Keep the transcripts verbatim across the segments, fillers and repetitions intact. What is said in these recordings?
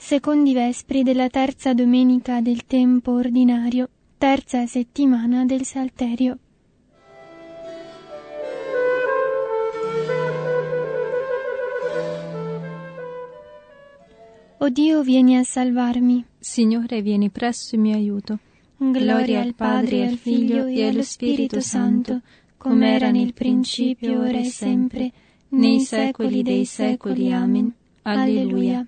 secondi vespri della terza domenica del tempo ordinario, terza settimana del Salterio. O Dio, vieni a salvarmi. Signore, vieni presto in mio aiuto. Gloria al Padre, al Figlio e allo Spirito Santo, come era nel principio, ora e sempre, nei secoli dei secoli. Amen. Alleluia.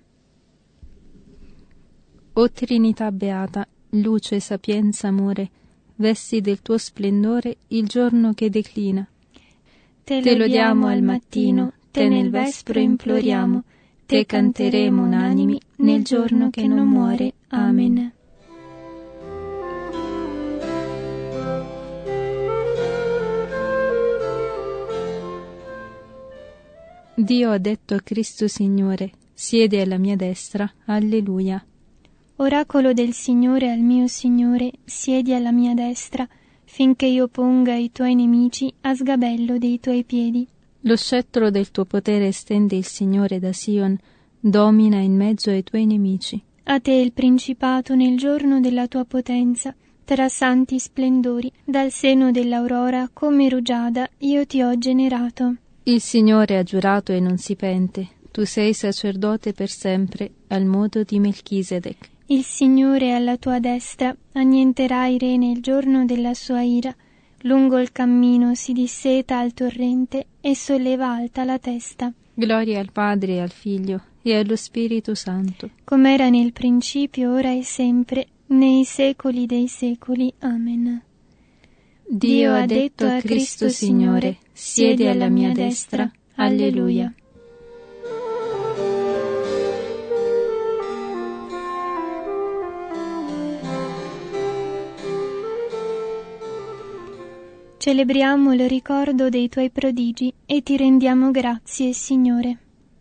O Trinità beata, luce, sapienza, amore, vesti del tuo splendore il giorno che declina. Te, te lodiamo al mattino, te nel vespro imploriamo, te canteremo unanimi nel giorno che non muore. Amen. Dio ha detto a Cristo Signore, siedi alla mia destra. Alleluia. Oracolo del Signore al mio Signore, siedi alla mia destra, finché io ponga i tuoi nemici a sgabello dei tuoi piedi. Lo scettro del tuo potere estende il Signore da Sion, domina in mezzo ai tuoi nemici. A te il principato nel giorno della tua potenza, tra santi splendori, dal seno dell'aurora come rugiada io ti ho generato. Il Signore ha giurato e non si pente, tu sei sacerdote per sempre, al modo di Melchisedec. Il Signore alla tua destra annienterà i re nel giorno della sua ira. Lungo il cammino si disseta al torrente e solleva alta la testa. Gloria al Padre e al Figlio e allo Spirito Santo, come era nel principio, ora e sempre, nei secoli dei secoli. Amen. Dio ha detto a Cristo Signore, siedi alla mia destra. Alleluia. Celebriamo il ricordo dei tuoi prodigi e ti rendiamo grazie, Signore.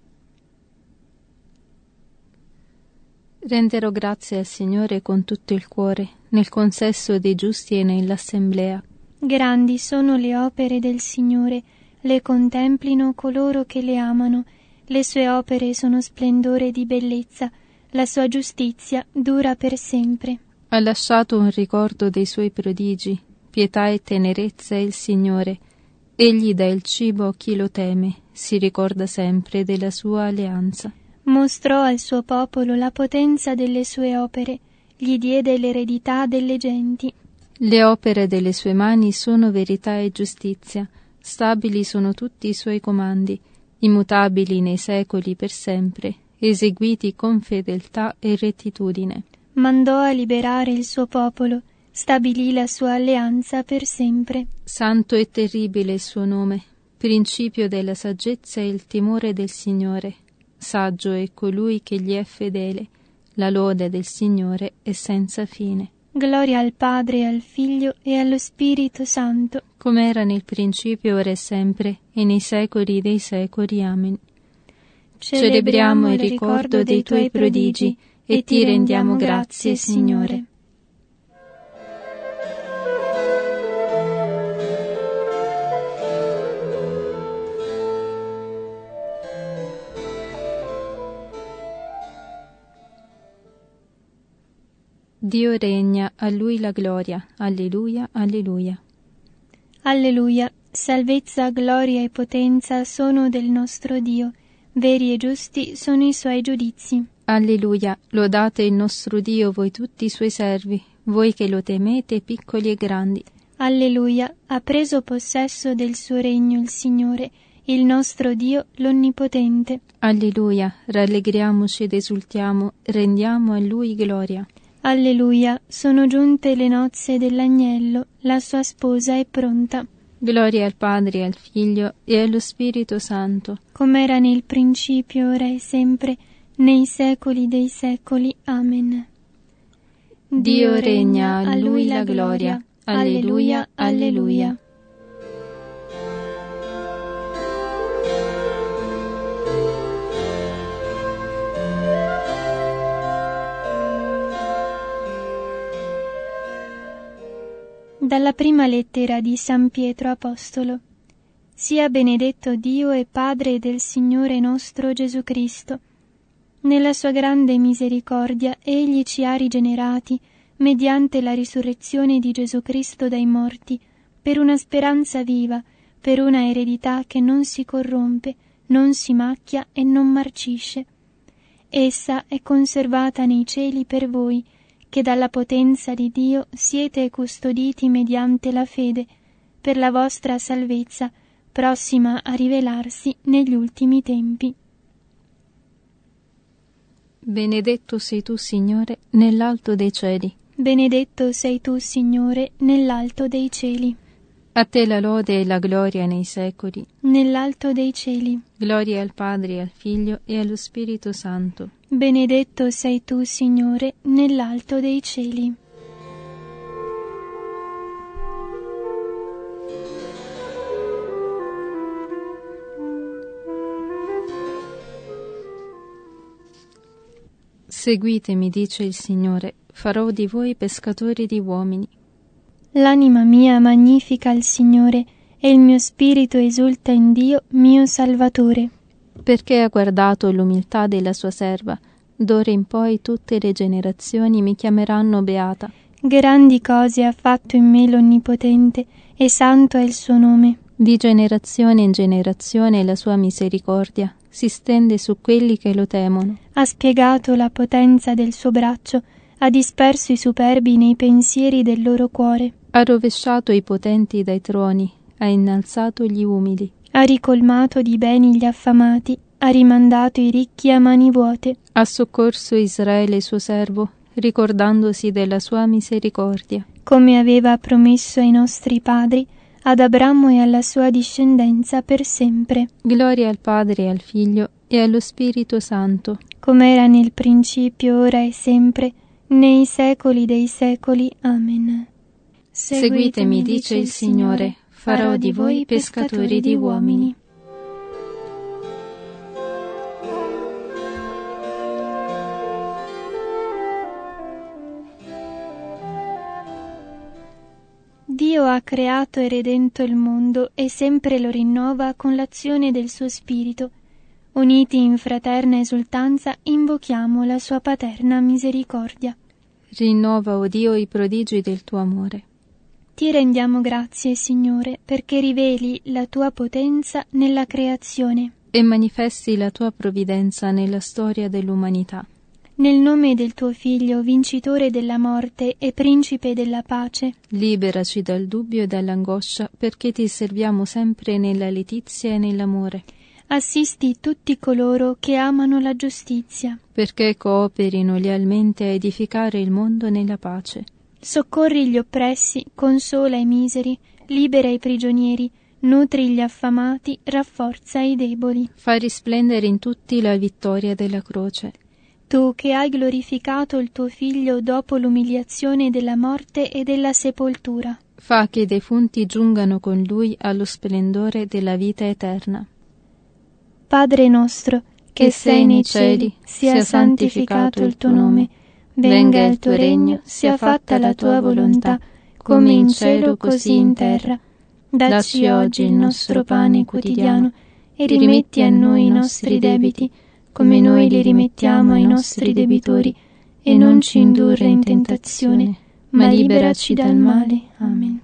Renderò grazie al Signore con tutto il cuore, nel consesso dei giusti e nell'assemblea. Grandi sono le opere del Signore, le contemplino coloro che le amano. Le sue opere sono splendore di bellezza, la sua giustizia dura per sempre. Ha lasciato un ricordo dei suoi prodigi, pietà e tenerezza è il Signore. Egli dà il cibo a chi lo teme, si ricorda sempre della sua alleanza. Mostrò al suo popolo la potenza delle sue opere, gli diede l'eredità delle genti. Le opere delle sue mani sono verità e giustizia, stabili sono tutti i suoi comandi, immutabili nei secoli per sempre, eseguiti con fedeltà e rettitudine. Mandò a liberare il suo popolo, stabilì la sua alleanza per sempre. Santo e terribile il suo nome, principio della saggezza e il timore del Signore. Saggio è colui che gli è fedele, la lode del Signore è senza fine. Gloria al Padre, al Figlio e allo Spirito Santo, come era nel principio, ora e sempre, e nei secoli dei secoli. Amen. Celebriamo il ricordo dei tuoi prodigi e ti rendiamo grazie, Signore. Dio regna, a Lui la gloria. Alleluia, alleluia. Alleluia. Salvezza, gloria e potenza sono del nostro Dio. Veri e giusti sono i Suoi giudizi. Alleluia. Lodate il nostro Dio, voi tutti i Suoi servi, voi che lo temete, piccoli e grandi. Alleluia. Ha preso possesso del suo regno il Signore, il nostro Dio l'Onnipotente. Alleluia. Rallegriamoci ed esultiamo, rendiamo a Lui gloria. Alleluia, sono giunte le nozze dell'agnello, la sua sposa è pronta. Gloria al Padre, al Figlio e allo Spirito Santo, come era nel principio, ora e sempre, nei secoli dei secoli. Amen. Dio regna, a Lui la gloria. Alleluia, alleluia. Dalla prima lettera di San Pietro Apostolo. Sia benedetto Dio e Padre del Signore nostro Gesù Cristo. Nella sua grande misericordia egli ci ha rigenerati mediante la risurrezione di Gesù Cristo dai morti, per una speranza viva, per una eredità che non si corrompe, non si macchia e non marcisce. Essa è conservata nei cieli per voi, che dalla potenza di Dio siete custoditi mediante la fede, per la vostra salvezza, prossima a rivelarsi negli ultimi tempi. Benedetto sei tu, Signore, nell'alto dei cieli. Benedetto sei tu, Signore, nell'alto dei cieli. A te la lode e la gloria nei secoli. Nell'alto dei cieli. Gloria al Padre, al Figlio e allo Spirito Santo. Benedetto sei tu, Signore, nell'alto dei cieli. Seguitemi, dice il Signore, farò di voi pescatori di uomini. L'anima mia magnifica il Signore, e il mio spirito esulta in Dio, mio Salvatore. Perché ha guardato l'umiltà della sua serva, d'ora in poi tutte le generazioni mi chiameranno beata. Grandi cose ha fatto in me l'Onnipotente, e santo è il suo nome. Di generazione in generazione la sua misericordia si stende su quelli che lo temono. Ha spiegato la potenza del suo braccio, ha disperso i superbi nei pensieri del loro cuore. Ha rovesciato i potenti dai troni, ha innalzato gli umili. Ha ricolmato di beni gli affamati, ha rimandato i ricchi a mani vuote. Ha soccorso Israele suo servo, ricordandosi della sua misericordia. Come aveva promesso ai nostri padri, ad Abramo e alla sua discendenza per sempre. Gloria al Padre e al Figlio e allo Spirito Santo. Come era nel principio, ora e sempre, nei secoli dei secoli. Amen. Seguitemi, dice il Signore, farò di voi pescatori di uomini. Dio ha creato e redento il mondo e sempre lo rinnova con l'azione del suo Spirito. Uniti in fraterna esultanza, invochiamo la sua paterna misericordia. Rinnova, o Dio, i prodigi del tuo amore. Ti rendiamo grazie, Signore, perché riveli la tua potenza nella creazione e manifesti la tua provvidenza nella storia dell'umanità. Nel nome del tuo Figlio, vincitore della morte e principe della pace, liberaci dal dubbio e dall'angoscia, perché ti serviamo sempre nella letizia e nell'amore. Assisti tutti coloro che amano la giustizia, perché cooperino lealmente a edificare il mondo nella pace. Soccorri gli oppressi, consola i miseri, libera i prigionieri, nutri gli affamati, rafforza i deboli. Fa risplendere in tutti la vittoria della croce. Tu che hai glorificato il tuo Figlio dopo l'umiliazione della morte e della sepoltura. Fa che i defunti giungano con lui allo splendore della vita eterna. Padre nostro, che, che sei nei cieli, sia santificato il tuo nome. Venga il tuo regno, sia fatta la tua volontà, come in cielo così in terra. Dacci oggi il nostro pane quotidiano e rimetti a noi i nostri debiti, come noi li rimettiamo ai nostri debitori, e non ci indurre in tentazione, ma liberaci dal male. Amen.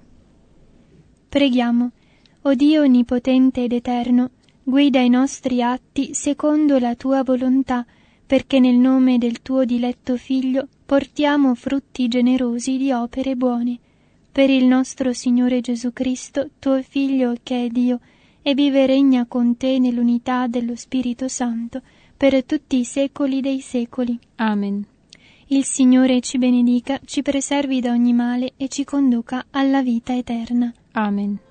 Preghiamo. O Dio onnipotente ed eterno, guida i nostri atti secondo la tua volontà, perché nel nome del tuo diletto Figlio portiamo frutti generosi di opere buone. Per il nostro Signore Gesù Cristo, tuo Figlio che è Dio, e vive e regna con te nell'unità dello Spirito Santo, per tutti i secoli dei secoli. Amen. Il Signore ci benedica, ci preservi da ogni male e ci conduca alla vita eterna. Amen.